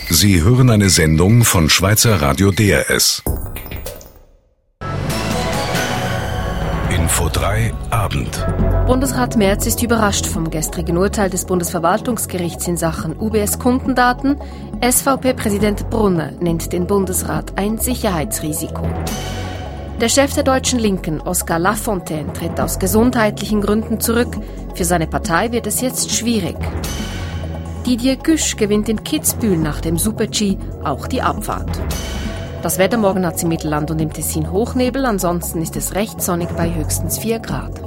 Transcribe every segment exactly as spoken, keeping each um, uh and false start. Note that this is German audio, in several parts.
Sie hören eine Sendung von Schweizer Radio D R S. Info drei Abend. Bundesrat Merz ist überrascht vom gestrigen Urteil des Bundesverwaltungsgerichts in Sachen U B S-Kundendaten. S V P-Präsident Brunner nennt den Bundesrat ein Sicherheitsrisiko. Der Chef der deutschen Linken, Oskar Lafontaine, tritt aus gesundheitlichen Gründen zurück. Für seine Partei wird es jetzt schwierig. Didier Güsch gewinnt in Kitzbühel nach dem Super-G auch die Abfahrt. Das Wetter morgen hat es im Mittelland und im Tessin Hochnebel, ansonsten ist es recht sonnig bei höchstens vier Grad.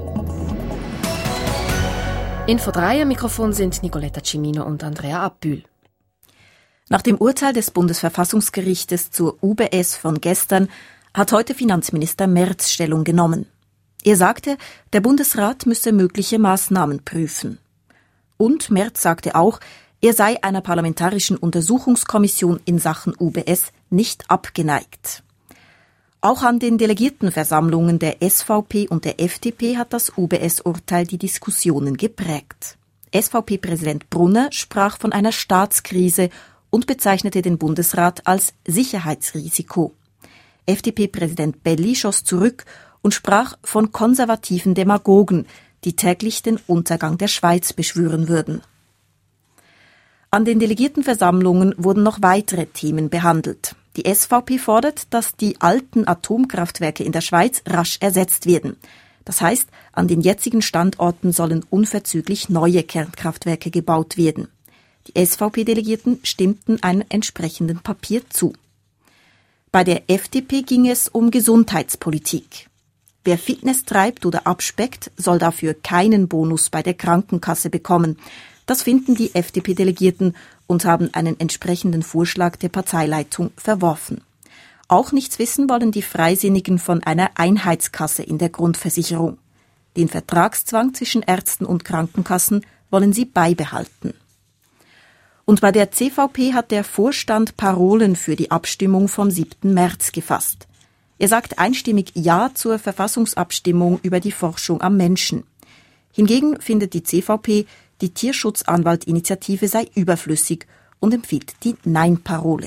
Info drei am Mikrofon sind Nicoletta Cimino und Andrea Abbühl. Nach dem Urteil des Bundesverfassungsgerichtes zur U B S von gestern hat heute Finanzminister Merz Stellung genommen. Er sagte, der Bundesrat müsse mögliche Maßnahmen prüfen. Und Merz sagte auch, er sei einer parlamentarischen Untersuchungskommission in Sachen U B S nicht abgeneigt. Auch an den Delegiertenversammlungen der S V P und der F D P hat das U B S-Urteil die Diskussionen geprägt. S V P-Präsident Brunner sprach von einer Staatskrise und bezeichnete den Bundesrat als Sicherheitsrisiko. F D P-Präsident Belli schoss zurück und sprach von konservativen Demagogen, die täglich den Untergang der Schweiz beschwören würden. An den Delegiertenversammlungen wurden noch weitere Themen behandelt. Die S V P fordert, dass die alten Atomkraftwerke in der Schweiz rasch ersetzt werden. Das heißt, an den jetzigen Standorten sollen unverzüglich neue Kernkraftwerke gebaut werden. Die S V P-Delegierten stimmten einem entsprechenden Papier zu. Bei der F D P ging es um Gesundheitspolitik. Wer Fitness treibt oder abspeckt, soll dafür keinen Bonus bei der Krankenkasse bekommen. Das finden die F D P-Delegierten und haben einen entsprechenden Vorschlag der Parteileitung verworfen. Auch nichts wissen wollen die Freisinnigen von einer Einheitskasse in der Grundversicherung. Den Vertragszwang zwischen Ärzten und Krankenkassen wollen sie beibehalten. Und bei der C V P hat der Vorstand Parolen für die Abstimmung vom siebten März gefasst. Er sagt einstimmig Ja zur Verfassungsabstimmung über die Forschung am Menschen. Hingegen findet die C V P, die Tierschutzanwaltinitiative sei überflüssig und empfiehlt die Nein-Parole.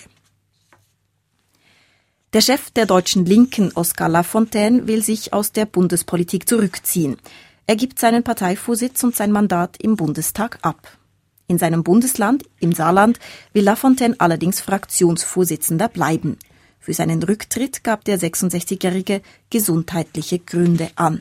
Der Chef der deutschen Linken, Oskar Lafontaine, will sich aus der Bundespolitik zurückziehen. Er gibt seinen Parteivorsitz und sein Mandat im Bundestag ab. In seinem Bundesland, im Saarland, will Lafontaine allerdings Fraktionsvorsitzender bleiben. Für seinen Rücktritt gab der sechsundsechzigjährige gesundheitliche Gründe an.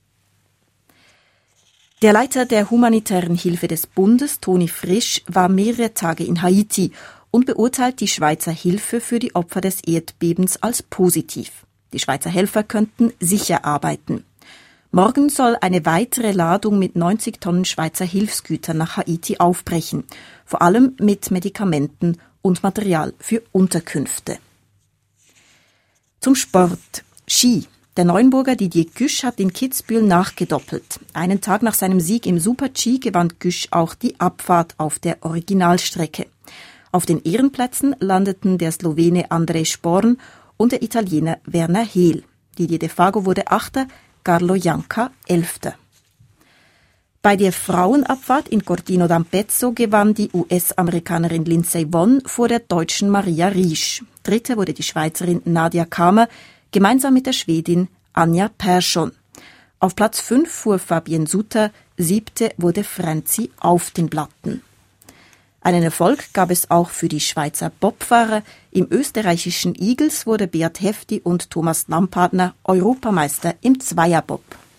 Der Leiter der humanitären Hilfe des Bundes, Toni Frisch, war mehrere Tage in Haiti und beurteilt die Schweizer Hilfe für die Opfer des Erdbebens als positiv. Die Schweizer Helfer könnten sicher arbeiten. Morgen soll eine weitere Ladung mit neunzig Tonnen Schweizer Hilfsgütern nach Haiti aufbrechen, vor allem mit Medikamenten und Material für Unterkünfte. Zum Sport. Ski. Der Neuenburger Didier Güsch hat in Kitzbühel nachgedoppelt. Einen Tag nach seinem Sieg im Super-G gewann Güsch auch die Abfahrt auf der Originalstrecke. Auf den Ehrenplätzen landeten der Slowene Andrej Sporn und der Italiener Werner Hehl. Didier Defago wurde Achter, Carlo Janka Elfter. Bei der Frauenabfahrt in Cortino d'Ampezzo gewann die U S-Amerikanerin Lindsey Vonn vor der deutschen Maria Riesch. Dritte wurde die Schweizerin Nadia Kamer, gemeinsam mit der Schwedin Anja Persson. Auf Platz fünf fuhr Fabienne Sutter, siebte wurde Franzi auf den Platten. Einen Erfolg gab es auch für die Schweizer Bobfahrer. Im österreichischen Igels wurde Beat Hefti und Thomas Lampartner Europameister im Zweierbob.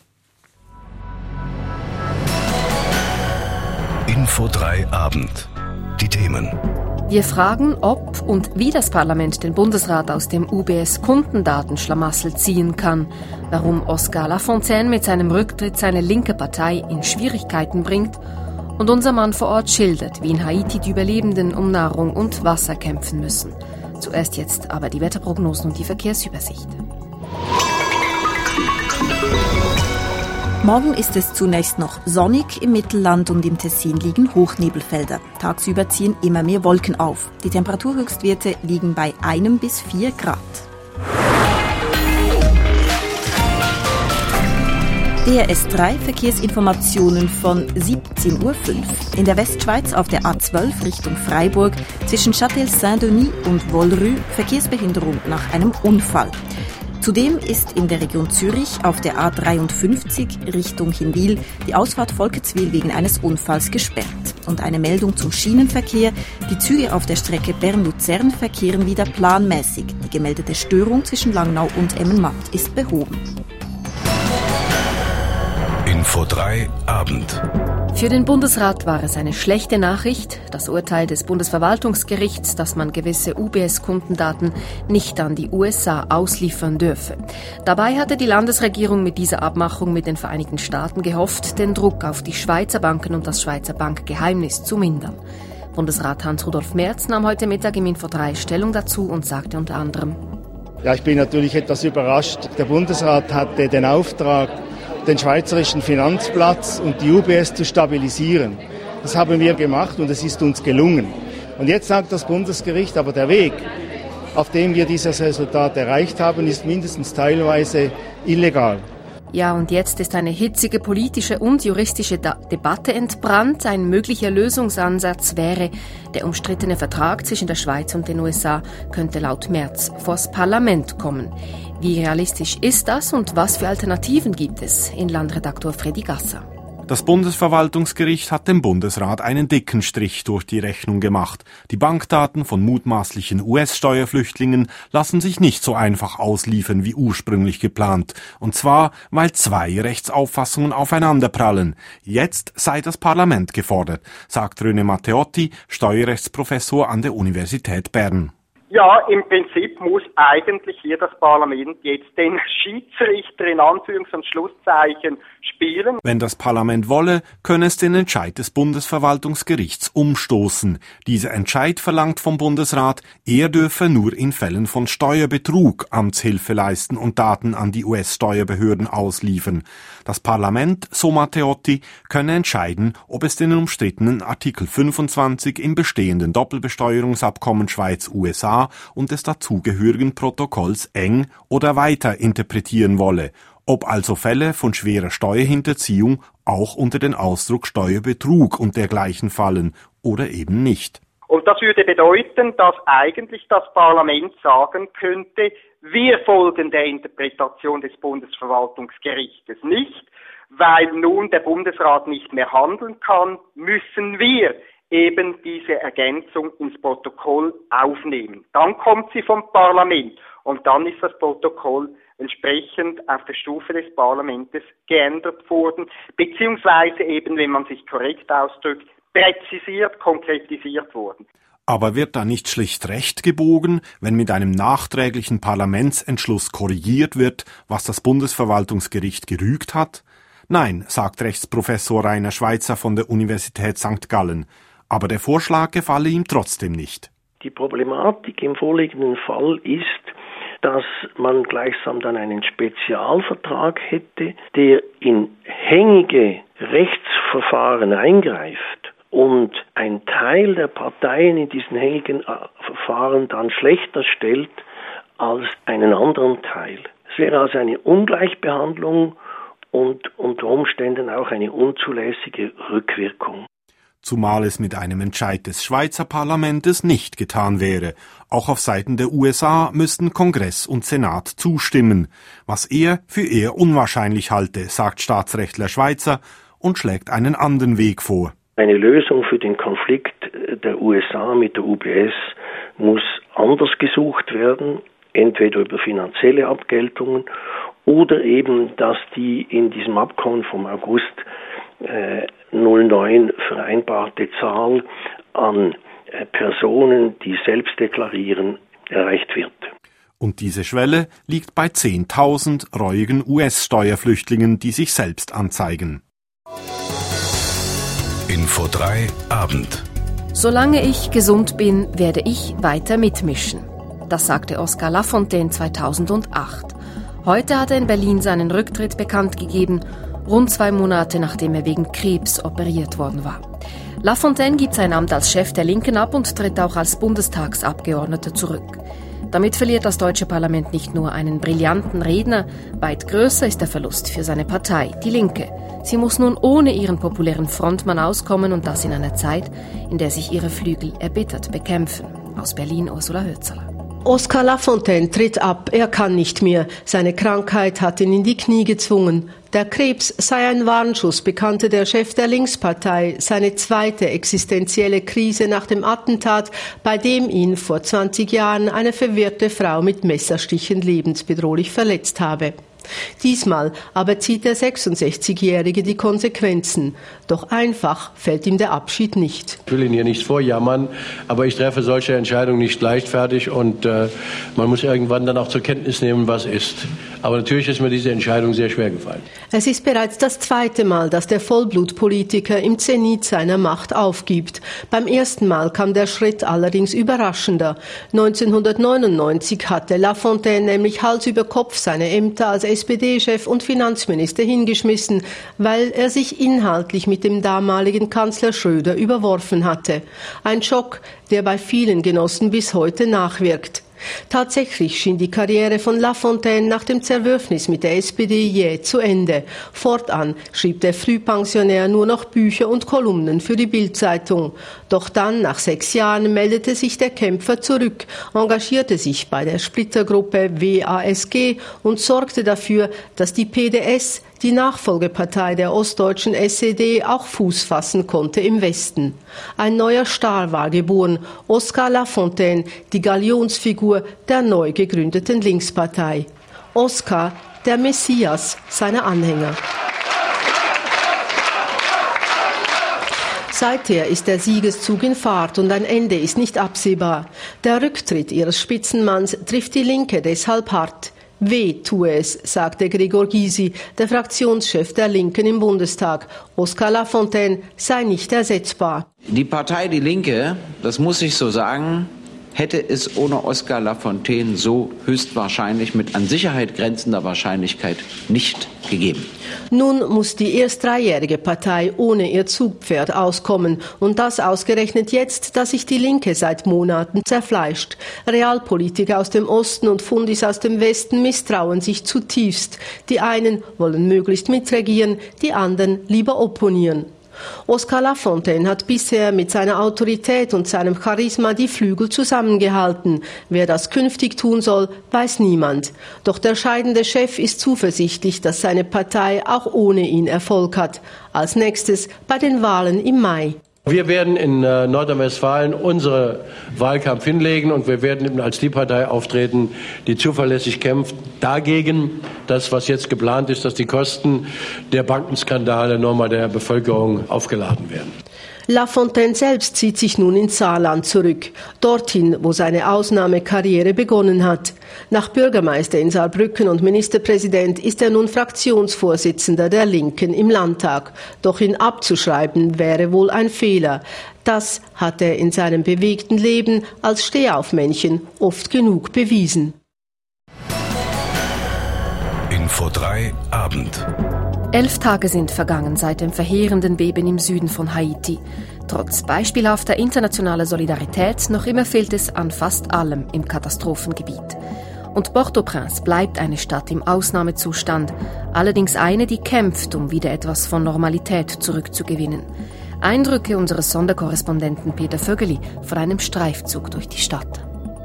Info drei Abend. Die Themen. Wir fragen, ob und wie das Parlament den Bundesrat aus dem U B S-Kundendatenschlamassel ziehen kann, warum Oskar Lafontaine mit seinem Rücktritt seine linke Partei in Schwierigkeiten bringt und unser Mann vor Ort schildert, wie in Haiti die Überlebenden um Nahrung und Wasser kämpfen müssen. Zuerst jetzt aber die Wetterprognosen und die Verkehrsübersicht. Morgen ist es zunächst noch sonnig, im Mittelland und im Tessin liegen Hochnebelfelder. Tagsüber ziehen immer mehr Wolken auf. Die Temperaturhöchstwerte liegen bei einem bis vier Grad. D R S drei Verkehrsinformationen von siebzehn Uhr fünf. In der Westschweiz auf der A zwölf Richtung Freiburg zwischen Châtel-Saint-Denis und Wollrue Verkehrsbehinderung nach einem Unfall. Zudem ist in der Region Zürich auf der A dreiundfünfzig Richtung Hinwil die Ausfahrt Volketswil wegen eines Unfalls gesperrt. Und eine Meldung zum Schienenverkehr. Die Züge auf der Strecke Bern-Luzern verkehren wieder planmäßig. Die gemeldete Störung zwischen Langnau und Emmenmatt ist behoben. Info drei Abend. Für den Bundesrat war es eine schlechte Nachricht, das Urteil des Bundesverwaltungsgerichts, dass man gewisse U B S-Kundendaten nicht an die U S A ausliefern dürfe. Dabei hatte die Landesregierung mit dieser Abmachung mit den Vereinigten Staaten gehofft, den Druck auf die Schweizer Banken und das Schweizer Bankgeheimnis zu mindern. Bundesrat Hans-Rudolf Merz nahm heute Mittag im Info drei Stellung dazu und sagte unter anderem: Ja, ich bin natürlich etwas überrascht. Der Bundesrat hatte den Auftrag, den schweizerischen Finanzplatz und die U B S zu stabilisieren. Das haben wir gemacht und es ist uns gelungen. Und jetzt sagt das Bundesgericht, aber der Weg, auf dem wir dieses Resultat erreicht haben, ist mindestens teilweise illegal. Ja, und jetzt ist eine hitzige politische und juristische Da- Debatte entbrannt. Ein möglicher Lösungsansatz wäre, der umstrittene Vertrag zwischen der Schweiz und den U S A könnte laut Merz vors Parlament kommen. Wie realistisch ist das und was für Alternativen gibt es? Inlandredaktor Freddy Gasser. Das Bundesverwaltungsgericht hat dem Bundesrat einen dicken Strich durch die Rechnung gemacht. Die Bankdaten von mutmaßlichen U S-Steuerflüchtlingen lassen sich nicht so einfach ausliefern wie ursprünglich geplant. Und zwar, weil zwei Rechtsauffassungen aufeinanderprallen. Jetzt sei das Parlament gefordert, sagt René Matteotti, Steuerrechtsprofessor an der Universität Bern. Ja, im Prinzip muss eigentlich hier das Parlament jetzt den Schiedsrichter in Anführungs- und Schlusszeichen spielen. Wenn das Parlament wolle, könne es den Entscheid des Bundesverwaltungsgerichts umstoßen. Dieser Entscheid verlangt vom Bundesrat, er dürfe nur in Fällen von Steuerbetrug Amtshilfe leisten und Daten an die U S-Steuerbehörden ausliefern. Das Parlament, so Matteotti, könne entscheiden, ob es den umstrittenen Artikel fünfundzwanzig im bestehenden Doppelbesteuerungsabkommen Schweiz-U S A und des dazugehörigen Protokolls eng oder weiter interpretieren wolle, ob also Fälle von schwerer Steuerhinterziehung auch unter den Ausdruck Steuerbetrug und dergleichen fallen oder eben nicht. Und das würde bedeuten, dass eigentlich das Parlament sagen könnte, wir folgen der Interpretation des Bundesverwaltungsgerichtes nicht, weil nun der Bundesrat nicht mehr handeln kann, müssen wir eben diese Ergänzung ins Protokoll aufnehmen. Dann kommt sie vom Parlament und dann ist das Protokoll entsprechend auf der Stufe des Parlaments geändert worden, beziehungsweise eben, wenn man sich korrekt ausdrückt, präzisiert, konkretisiert worden. Aber wird da nicht schlicht Recht gebogen, wenn mit einem nachträglichen Parlamentsentschluss korrigiert wird, was das Bundesverwaltungsgericht gerügt hat? Nein, sagt Rechtsprofessor Rainer Schweizer von der Universität Sankt Gallen. Aber der Vorschlag gefalle ihm trotzdem nicht. Die Problematik im vorliegenden Fall ist, dass man gleichsam dann einen Spezialvertrag hätte, der in hängige Rechtsverfahren eingreift und ein Teil der Parteien in diesen hängigen Verfahren dann schlechter stellt als einen anderen Teil. Es wäre also eine Ungleichbehandlung und unter Umständen auch eine unzulässige Rückwirkung. Zumal es mit einem Entscheid des Schweizer Parlaments nicht getan wäre. Auch auf Seiten der U S A müssten Kongress und Senat zustimmen, was er für eher unwahrscheinlich halte, sagt Staatsrechtler Schweizer und schlägt einen anderen Weg vor. Eine Lösung für den Konflikt der U S A mit der U B S muss anders gesucht werden, entweder über finanzielle Abgeltungen oder eben, dass die in diesem Abkommen vom August äh, null neun vereinbarte Zahl an äh, Personen, die selbst deklarieren, erreicht wird. Und diese Schwelle liegt bei zehntausend reuigen U S-Steuerflüchtlingen, die sich selbst anzeigen. Info drei Abend. Solange ich gesund bin, werde ich weiter mitmischen. Das sagte Oskar Lafontaine zweitausendacht. Heute hat er in Berlin seinen Rücktritt bekannt gegeben, rund zwei Monate nachdem er wegen Krebs operiert worden war. Lafontaine gibt sein Amt als Chef der Linken ab und tritt auch als Bundestagsabgeordneter zurück. Damit verliert das deutsche Parlament nicht nur einen brillanten Redner, weit größer ist der Verlust für seine Partei, die Linke. Sie muss nun ohne ihren populären Frontmann auskommen und das in einer Zeit, in der sich ihre Flügel erbittert bekämpfen. Aus Berlin Ursula Hölzerler. Oskar Lafontaine tritt ab, er kann nicht mehr. Seine Krankheit hat ihn in die Knie gezwungen. Der Krebs sei ein Warnschuss, bekannte der Chef der Linkspartei, seine zweite existenzielle Krise nach dem Attentat, bei dem ihn vor zwanzig Jahren eine verwirrte Frau mit Messerstichen lebensbedrohlich verletzt habe. Diesmal aber zieht der sechsundsechzigjährige die Konsequenzen. Doch einfach fällt ihm der Abschied nicht. Ich will Ihnen hier nicht vorjammern, aber ich treffe solche Entscheidungen nicht leichtfertig und äh, man muss irgendwann dann auch zur Kenntnis nehmen, was ist. Aber natürlich ist mir diese Entscheidung sehr schwer gefallen. Es ist bereits das zweite Mal, dass der Vollblutpolitiker im Zenit seiner Macht aufgibt. Beim ersten Mal kam der Schritt allerdings überraschender. neunzehnhundertneunundneunzig hatte Lafontaine nämlich Hals über Kopf seine Ämter als S P D-Chef und Finanzminister hingeschmissen, weil er sich inhaltlich mit dem damaligen Kanzler Schröder überworfen hatte. Ein Schock, der bei vielen Genossen bis heute nachwirkt. Tatsächlich schien die Karriere von Lafontaine nach dem Zerwürfnis mit der S P D jäh zu Ende. Fortan schrieb der Frühpensionär nur noch Bücher und Kolumnen für die Bild-Zeitung. Doch dann, nach sechs Jahren, meldete sich der Kämpfer zurück, engagierte sich bei der Splittergruppe W A S G und sorgte dafür, dass die P D S, die Nachfolgepartei der ostdeutschen S E D, auch Fuß fassen konnte im Westen. Ein neuer Star war geboren, Oskar Lafontaine, die Galionsfigur der neu gegründeten Linkspartei. Oskar, der Messias seiner Anhänger. Seither ist der Siegeszug in Fahrt und ein Ende ist nicht absehbar. Der Rücktritt ihres Spitzenmanns trifft die Linke deshalb hart. Weh tue es, sagte Gregor Gysi, der Fraktionschef der Linken im Bundestag. Oskar Lafontaine sei nicht ersetzbar. Die Partei Die Linke, das muss ich so sagen, hätte es ohne Oskar Lafontaine so höchstwahrscheinlich mit an Sicherheit grenzender Wahrscheinlichkeit nicht gegeben. Nun muss die erst dreijährige Partei ohne ihr Zugpferd auskommen. Und das ausgerechnet jetzt, dass sich die Linke seit Monaten zerfleischt. Realpolitiker aus dem Osten und Fundis aus dem Westen misstrauen sich zutiefst. Die einen wollen möglichst mitregieren, die anderen lieber opponieren. Oskar Lafontaine hat bisher mit seiner Autorität und seinem Charisma die Flügel zusammengehalten. Wer das künftig tun soll, weiß niemand. Doch der scheidende Chef ist zuversichtlich, dass seine Partei auch ohne ihn Erfolg hat. Als nächstes bei den Wahlen im Mai. Wir werden in äh, Nordrhein-Westfalen unseren Wahlkampf hinlegen und wir werden als die Partei auftreten, die zuverlässig kämpft dagegen, das, was jetzt geplant ist, dass die Kosten der Bankenskandale nochmal der Bevölkerung aufgeladen werden. Lafontaine selbst zieht sich nun ins Saarland zurück, dorthin, wo seine Ausnahmekarriere begonnen hat. Nach Bürgermeister in Saarbrücken und Ministerpräsident ist er nun Fraktionsvorsitzender der Linken im Landtag. Doch ihn abzuschreiben wäre wohl ein Fehler. Das hat er in seinem bewegten Leben als Stehaufmännchen oft genug bewiesen. Info drei Abend. Elf Tage sind vergangen seit dem verheerenden Beben im Süden von Haiti. Trotz beispielhafter internationaler Solidarität noch immer fehlt es an fast allem im Katastrophengebiet. Und Port-au-Prince bleibt eine Stadt im Ausnahmezustand, allerdings eine, die kämpft, um wieder etwas von Normalität zurückzugewinnen. Eindrücke unseres Sonderkorrespondenten Peter Vögeli von einem Streifzug durch die Stadt.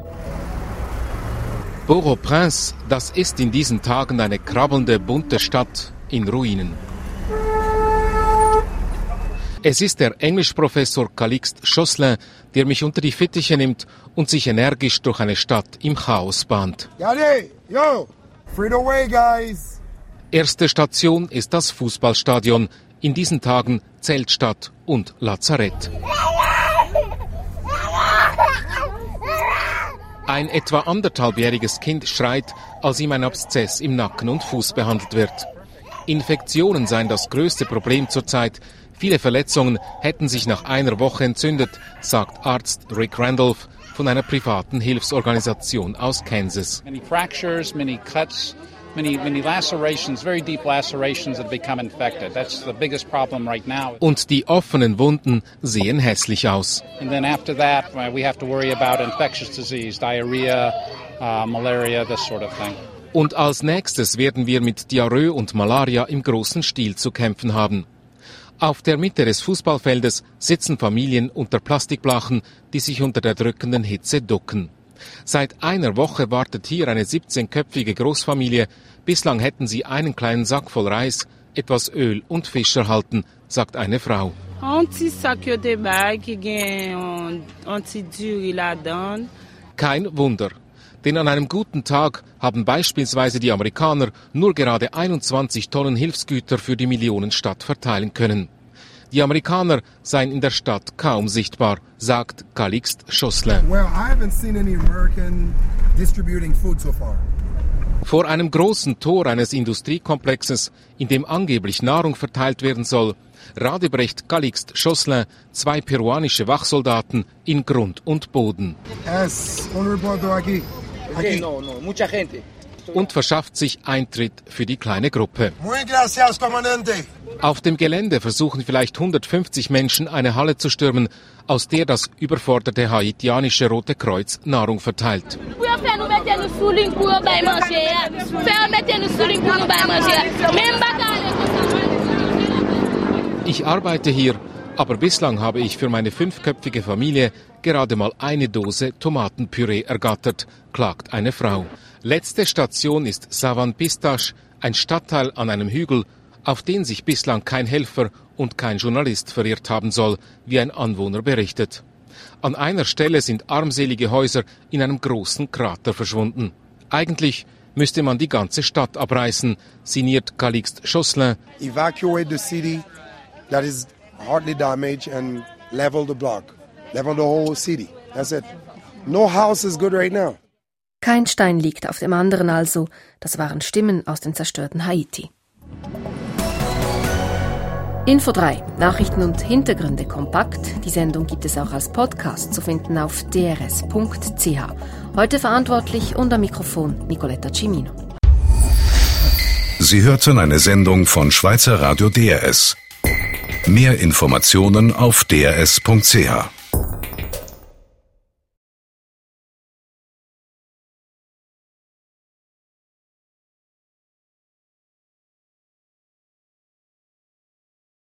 Port-au-Prince, das ist in diesen Tagen eine krabbelnde, bunte Stadt in Ruinen. Es ist der Englischprofessor Calixte Josselin, der mich unter die Fittiche nimmt und sich energisch durch eine Stadt im Chaos bahnt. Yo, free the way, guys. Erste Station ist das Fußballstadion, in diesen Tagen Zeltstadt und Lazarett. Ein etwa anderthalbjähriges Kind schreit, als ihm ein Abszess im Nacken und Fuß behandelt wird. Infektionen seien das größte Problem zurzeit. Viele Verletzungen hätten sich nach einer Woche entzündet, sagt Arzt Rick Randolph von einer privaten Hilfsorganisation aus Kansas. Many fractures, many cuts, Many, many lacerations, very deep lacerations that become infected. That's the biggest problem right now. Und die offenen Wunden sehen hässlich aus. And then after that, we have to worry about infectious disease, diarrhea, uh, malaria, this sort of thing. Und als nächstes werden wir mit Diarrhoe und Malaria im großen Stil zu kämpfen haben. Auf der Mitte des Fußballfeldes sitzen Familien unter Plastikblachen, die sich unter der drückenden Hitze ducken. Seit einer Woche wartet hier eine siebzehnköpfige Großfamilie. Bislang hätten sie einen kleinen Sack voll Reis, etwas Öl und Fisch erhalten, sagt eine Frau. Kein Wunder, denn an einem guten Tag haben beispielsweise die Amerikaner nur gerade einundzwanzig Tonnen Hilfsgüter für die Millionenstadt verteilen können. Die Amerikaner seien in der Stadt kaum sichtbar, sagt Calixte Josselin. Well, I haven't seen any American distributing food so far. Vor einem großen Tor eines Industriekomplexes, in dem angeblich Nahrung verteilt werden soll, radebrecht Calixte Josselin zwei peruanische Wachsoldaten in Grund und Boden. Es, un reportero aquí. Aquí. No, no, mucha gente. Und verschafft sich Eintritt für die kleine Gruppe. Muy gracias, comandante. Auf dem Gelände versuchen vielleicht hundertfünfzig Menschen eine Halle zu stürmen, aus der das überforderte haitianische Rote Kreuz Nahrung verteilt. Ich arbeite hier, aber bislang habe ich für meine fünfköpfige Familie gerade mal eine Dose Tomatenpüree ergattert, klagt eine Frau. Letzte Station ist Savan Pistache, ein Stadtteil an einem Hügel, auf den sich bislang kein Helfer und kein Journalist verirrt haben soll, wie ein Anwohner berichtet. An einer Stelle sind armselige Häuser in einem großen Krater verschwunden. Eigentlich müsste man die ganze Stadt abreißen, sinniert Calixte Josselin. Evacuate the city that is hardly damaged and level the block. Level the whole city. That's it. No house is good right now. Kein Stein liegt auf dem anderen also. Das waren Stimmen aus dem zerstörten Haiti. Info drei. Nachrichten und Hintergründe kompakt. Die Sendung gibt es auch als Podcast zu finden auf d r s punkt c h. Heute verantwortlich und am Mikrofon Nicoletta Cimino. Sie hörten eine Sendung von Schweizer Radio D R S. Mehr Informationen auf d r s punkt c h.